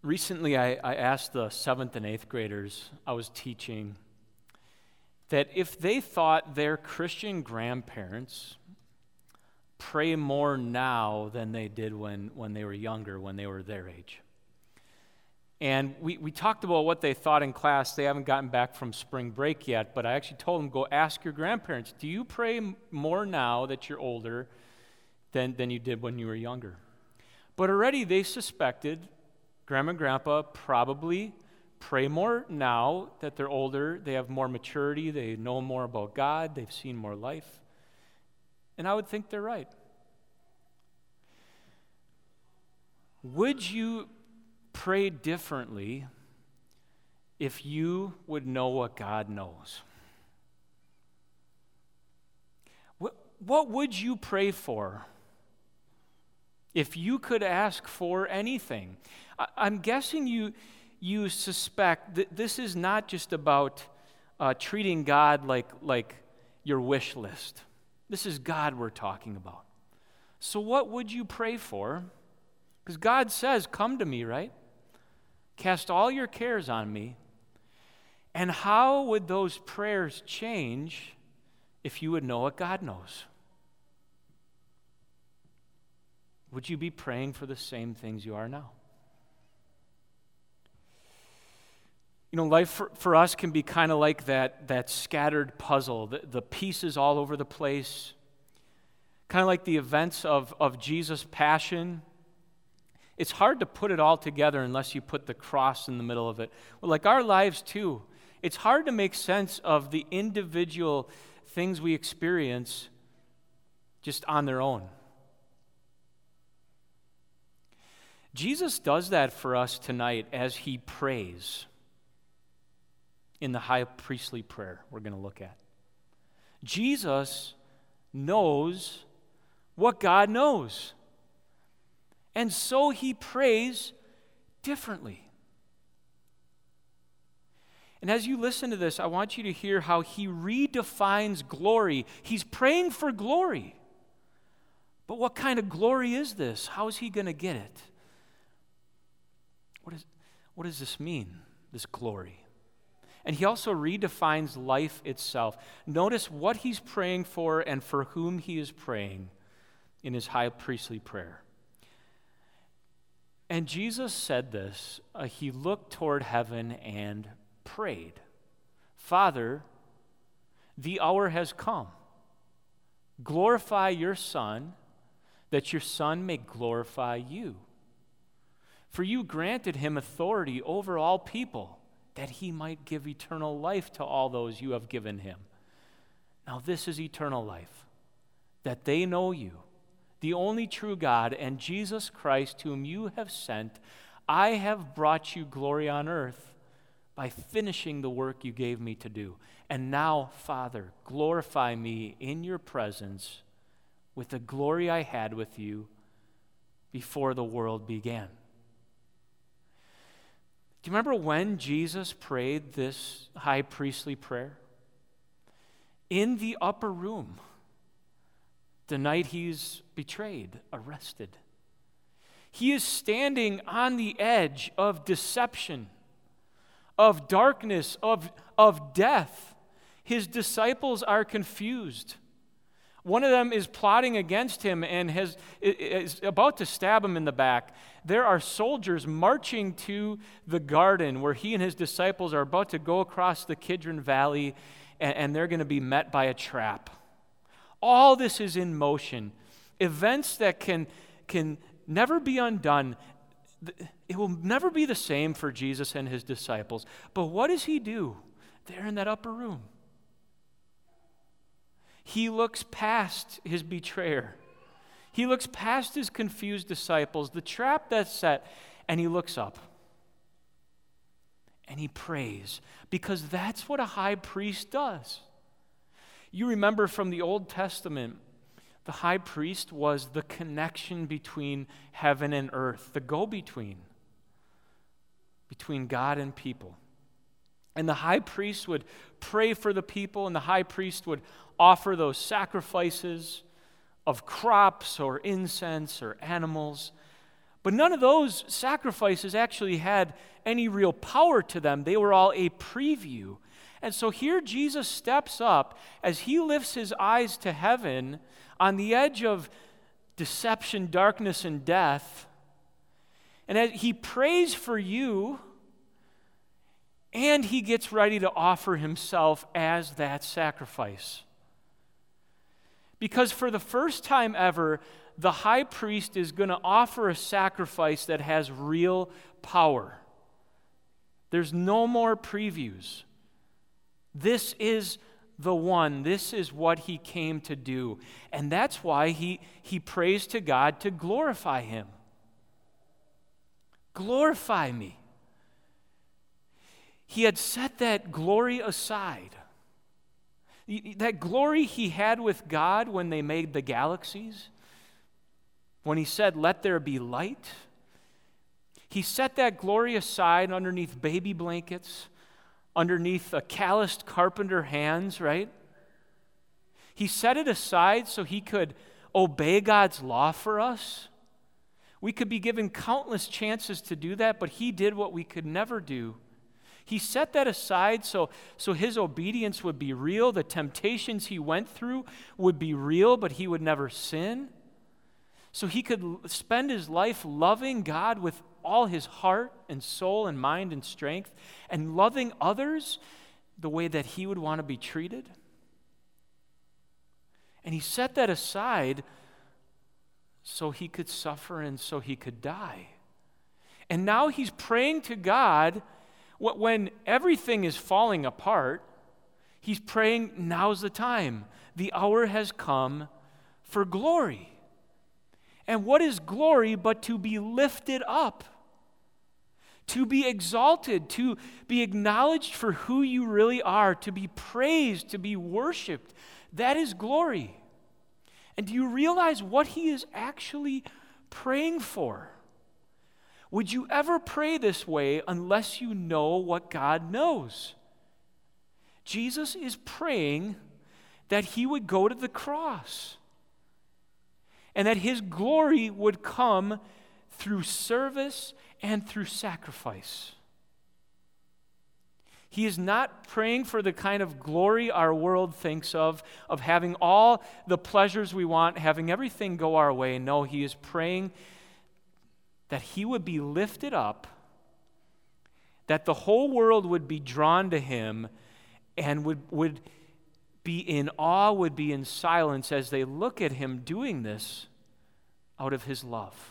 Recently, I asked the 7th and 8th graders I was teaching that if they thought their Christian grandparents pray more now than they did when they were younger, when they were their age. And we talked about what they thought in class. They haven't gotten back from spring break yet, but I actually told them, go ask your grandparents, do you pray more now that you're older than you did when you were younger? But already they suspected Grandma and Grandpa probably pray more now that they're older. They have more maturity. They know more about God. They've seen more life. And I would think they're right. Would you pray differently if you would know what God knows? What would you pray for if you could ask for anything? I'm guessing you suspect that this is not just about treating God like your wish list. This is God we're talking about. So what would you pray for? Because God says, come to me, right? Cast all your cares on me. And how would those prayers change if you would know what God knows? Would you be praying for the same things you are now? You know, life for us can be kind of like that scattered puzzle, the pieces all over the place. Kind of like the events of Jesus' passion. It's hard to put it all together unless you put the cross in the middle of it. Well, like our lives too, it's hard to make sense of the individual things we experience just on their own. Jesus does that for us tonight as he prays in the high priestly prayer we're going to look at. Jesus knows what God knows. And so he prays differently. And as you listen to this, I want you to hear how he redefines glory. He's praying for glory. But what kind of glory is this? How is he going to get it? What does this mean, this glory? And he also redefines life itself. Notice what he's praying for and for whom he is praying in his high priestly prayer. And Jesus said this, he looked toward heaven and prayed, Father, the hour has come. Glorify your Son, that your Son may glorify you. For you granted him authority over all people, that he might give eternal life to all those you have given him. Now this is eternal life, that they know you, the only true God, and Jesus Christ, whom you have sent. I have brought you glory on earth by finishing the work you gave me to do. And now, Father, glorify me in your presence with the glory I had with you before the world began. Do you remember when Jesus prayed this high priestly prayer? In the upper room, the night he's betrayed, arrested. He is standing on the edge of deception, of darkness, of death. His disciples are confused. One of them is plotting against him and is about to stab him in the back. There are soldiers marching to the garden where he and his disciples are about to go across the Kidron Valley, and they're going to be met by a trap. All this is in motion. Events that can never be undone. It will never be the same for Jesus and his disciples. But what does he do there in that upper room? He looks past his betrayer. He looks past his confused disciples, the trap that's set, and he looks up. And he prays, because that's what a high priest does. You remember from the Old Testament, the high priest was the connection between heaven and earth, the go-between between God and people. And the high priest would pray for the people, and the high priest would offer those sacrifices of crops or incense or animals. But none of those sacrifices actually had any real power to them. They were all a preview. And so here Jesus steps up as he lifts his eyes to heaven on the edge of deception, darkness, and death. And as he prays for you, and he gets ready to offer himself as that sacrifice. Because for the first time ever, the high priest is going to offer a sacrifice that has real power. There's no more previews. This is the one. This is what he came to do. And that's why he prays to God to glorify him. Glorify me. He had set that glory aside. That glory he had with God when they made the galaxies, when he said, "Let there be light," he set that glory aside underneath baby blankets, underneath a calloused carpenter hands, right? He set it aside so he could obey God's law for us. We could be given countless chances to do that, but he did what we could never do. He set that aside so his obedience would be real. The temptations he went through would be real, but he would never sin. So he could spend his life loving God with all his heart and soul and mind and strength, and loving others the way that he would want to be treated. And he set that aside so he could suffer and so he could die. And now he's praying to God when everything is falling apart. He's praying, now's the time. The hour has come for glory. And what is glory but to be lifted up? To be exalted, to be acknowledged for who you really are, to be praised, to be worshiped. That is glory. And do you realize what he is actually praying for? Would you ever pray this way unless you know what God knows? Jesus is praying that he would go to the cross and that his glory would come through service and through sacrifice. He is not praying for the kind of glory our world thinks of having all the pleasures we want, having everything go our way. No, he is praying that he would be lifted up, that the whole world would be drawn to him and would be in awe, would be in silence as they look at him doing this out of his love.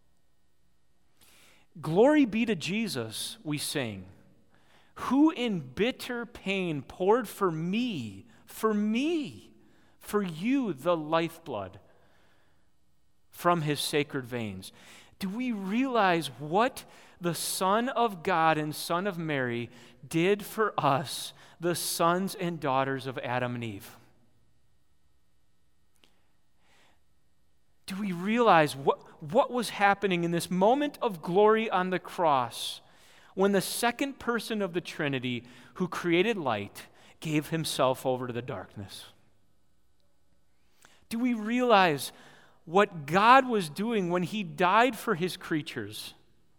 Glory be to Jesus, we sing, who in bitter pain poured for me, for you, the lifeblood from his sacred veins. Do we realize what the Son of God and Son of Mary did for us, the sons and daughters of Adam and Eve? Do we realize what was happening in this moment of glory on the cross when the second person of the Trinity, who created light, gave himself over to the darkness? Do we realize what God was doing when he died for his creatures?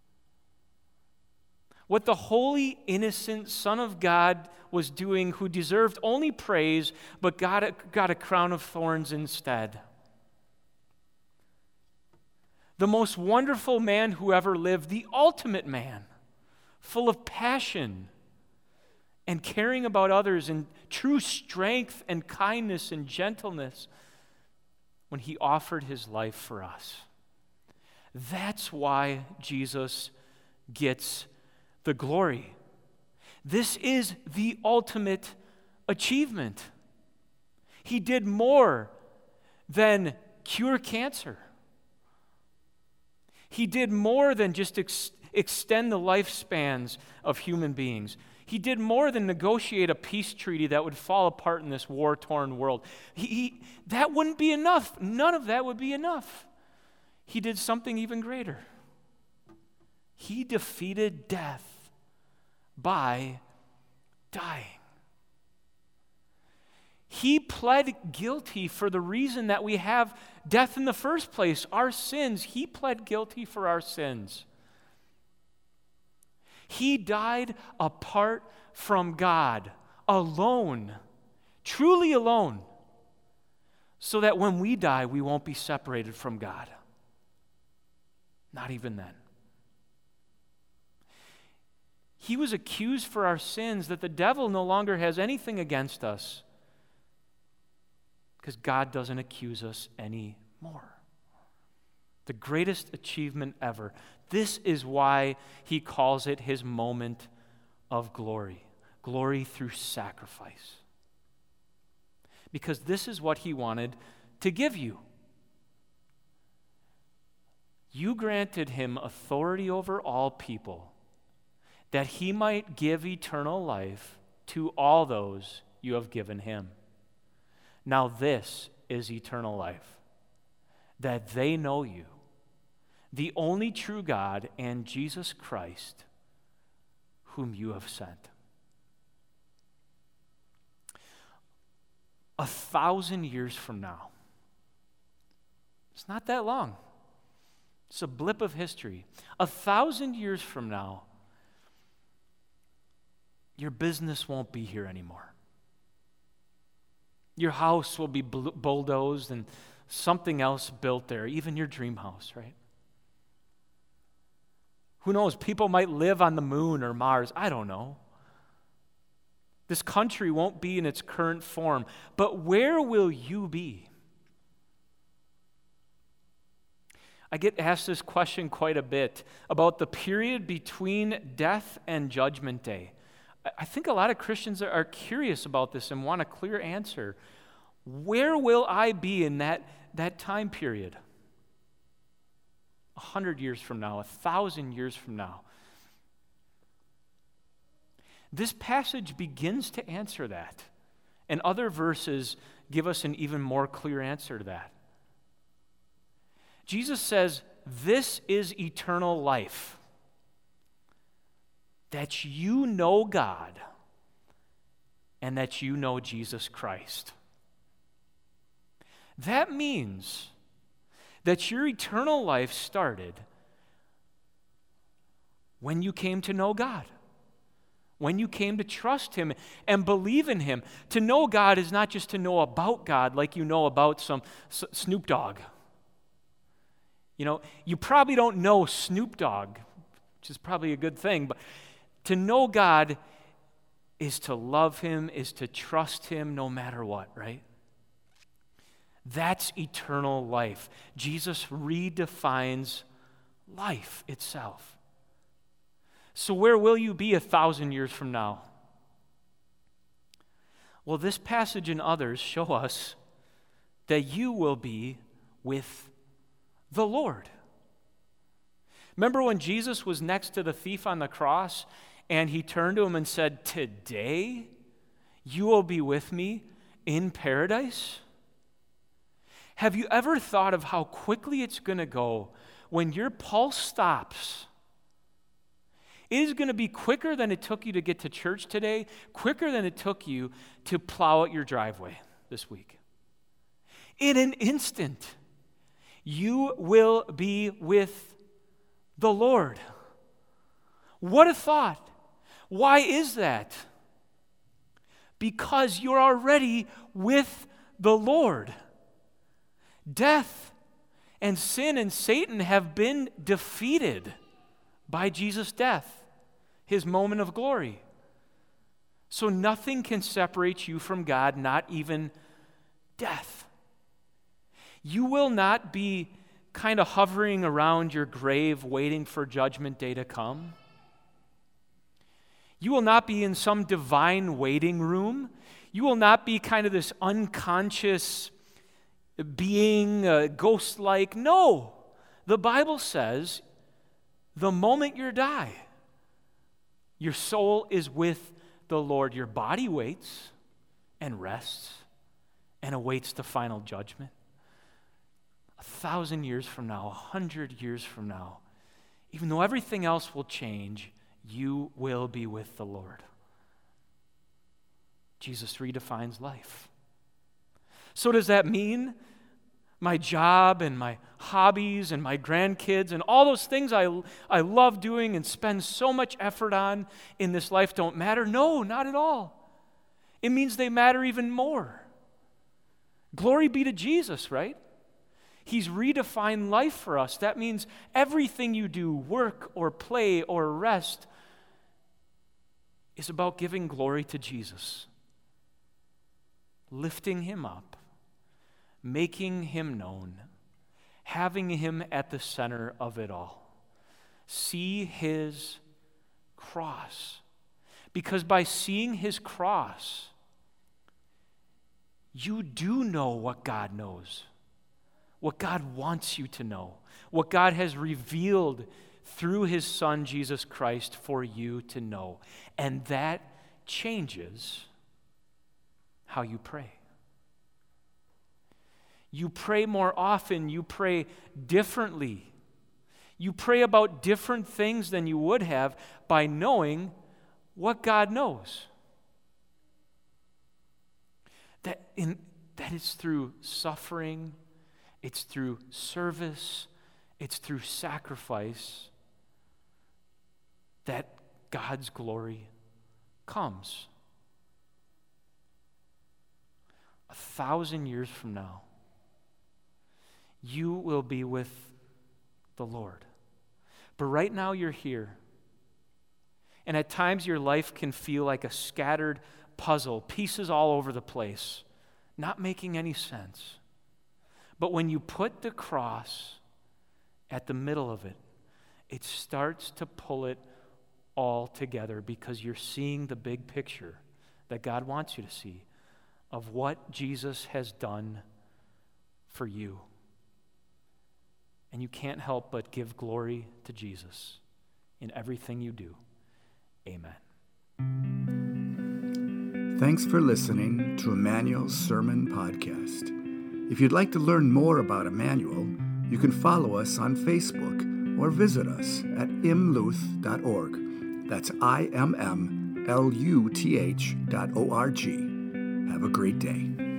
What the holy, innocent Son of God was doing, who deserved only praise, but got a crown of thorns instead. The most wonderful man who ever lived, the ultimate man, full of passion and caring about others and true strength and kindness and gentleness, when he offered his life for us. That's why Jesus gets the glory. This is the ultimate achievement. He did more than cure cancer. He did more than just extend the lifespans of human beings. He did more than negotiate a peace treaty that would fall apart in this war-torn world. That wouldn't be enough. None of that would be enough. He did something even greater. He defeated death by dying. He pled guilty for the reason that we have death in the first place, our sins. He pled guilty for our sins. He died apart from God, alone, truly alone, so that when we die, we won't be separated from God. Not even then. He was accused for our sins, that the devil no longer has anything against us because God doesn't accuse us anymore. The greatest achievement ever. This is why he calls it his moment of glory. Glory through sacrifice. Because this is what he wanted to give you. You granted him authority over all people, that he might give eternal life to all those you have given him. Now this is eternal life, that they know you, the only true God, and Jesus Christ, whom you have sent. 1,000 years from now. It's not that long. It's a blip of history. 1,000 years from now, your business won't be here anymore. Your house will be bulldozed and something else built there, even your dream house, right? Who knows? People might live on the moon or Mars. I don't know. This country won't be in its current form, but where will you be? I get asked this question quite a bit about the period between death and Judgment Day. I think a lot of Christians are curious about this and want a clear answer. Where will I be in that time period? 100 years from now, 1,000 years from now. This passage begins to answer that, and other verses give us an even more clear answer to that. Jesus says, "This is eternal life, that you know God and that you know Jesus Christ." That means that your eternal life started when you came to know God. When you came to trust him and believe in him. To know God is not just to know about God like you know about some Snoop Dogg. You know, you probably don't know Snoop Dogg, which is probably a good thing, but to know God is to love him, is to trust him no matter what, right? That's eternal life. Jesus redefines life itself. So where will you be 1,000 years from now? Well, this passage and others show us that you will be with the Lord. Remember when Jesus was next to the thief on the cross and he turned to him and said, "Today you will be with me in paradise"? Have you ever thought of how quickly it's going to go when your pulse stops? It is going to be quicker than it took you to get to church today, quicker than it took you to plow out your driveway this week. In an instant, you will be with the Lord. What a thought. Why is that? Because you're already with the Lord. Death and sin and Satan have been defeated by Jesus' death, his moment of glory. So nothing can separate you from God, not even death. You will not be kind of hovering around your grave waiting for Judgment Day to come. You will not be in some divine waiting room. You will not be kind of this unconscious being, ghost-like. No, the Bible says the moment you die, your soul is with the Lord. Your body waits and rests and awaits the final judgment. 1,000 years from now, 100 years from now, even though everything else will change, you will be with the Lord. Jesus redefines life. So does that mean my job and my hobbies and my grandkids and all those things I love doing and spend so much effort on in this life don't matter? No, not at all. It means they matter even more. Glory be to Jesus, right? He's redefined life for us. That means everything you do, work or play or rest, is about giving glory to Jesus, lifting him up, making him known, having him at the center of it all. See his cross. Because by seeing his cross, you do know what God knows, what God wants you to know, what God has revealed through his Son, Jesus Christ, for you to know. And that changes how you pray. You pray more often. You pray differently. You pray about different things than you would have by knowing what God knows. That is through suffering, it's through service, it's through sacrifice that God's glory comes. 1,000 years from now, you will be with the Lord. But right now you're here. And at times your life can feel like a scattered puzzle, pieces all over the place, not making any sense. But when you put the cross at the middle of it, it starts to pull it all together because you're seeing the big picture that God wants you to see of what Jesus has done for you. And you can't help but give glory to Jesus in everything you do. Amen. Thanks for listening to Emmanuel's Sermon Podcast. If you'd like to learn more about Emmanuel, you can follow us on Facebook or visit us at imluth.org. That's IMMLUTH.org. Have a great day.